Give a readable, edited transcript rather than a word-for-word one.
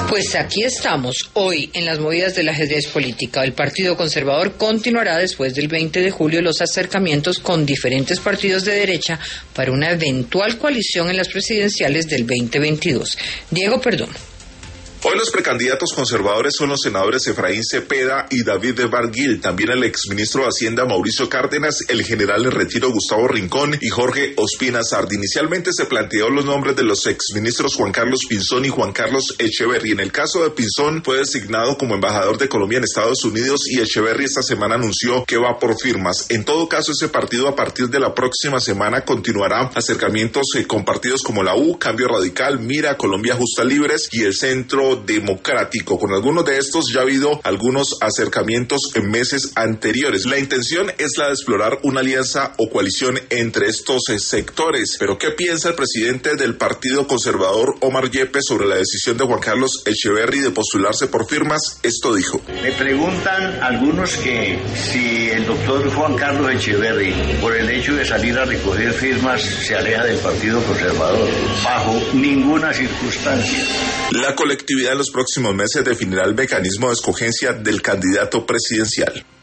Pues aquí estamos, hoy, en las movidas del ajedrez político. El Partido Conservador continuará después del 20 de julio los acercamientos con diferentes partidos de derecha para una eventual coalición en las presidenciales del 2022. Diego Perdomo. Hoy los precandidatos conservadores son los senadores Efraín Cepeda y David de Barguil, también el exministro de Hacienda Mauricio Cárdenas, el general de retiro Gustavo Rincón y Jorge Ospina Sardi. Inicialmente se planteó los nombres de los exministros Juan Carlos Pinzón y Juan Carlos Echeverry. En el caso de Pinzón fue designado como embajador de Colombia en Estados Unidos y Echeverry esta semana anunció que va por firmas. En todo caso, ese partido a partir de la próxima semana continuará acercamientos con partidos como la U, Cambio Radical, Mira, Colombia Justa Libres y el Centro Democrático. Con algunos de estos ya ha habido algunos acercamientos en meses anteriores. La intención es la de explorar una alianza o coalición entre estos sectores. Pero ¿qué piensa el presidente del Partido Conservador, Omar Yepes, sobre la decisión de Juan Carlos Echeverry de postularse por firmas? Esto dijo. Me preguntan algunos que si el doctor Juan Carlos Echeverry, por el hecho de salir a recoger firmas, se aleja del Partido Conservador. Bajo ninguna circunstancia. La colectividad en los próximos meses definirá el mecanismo de escogencia del candidato presidencial.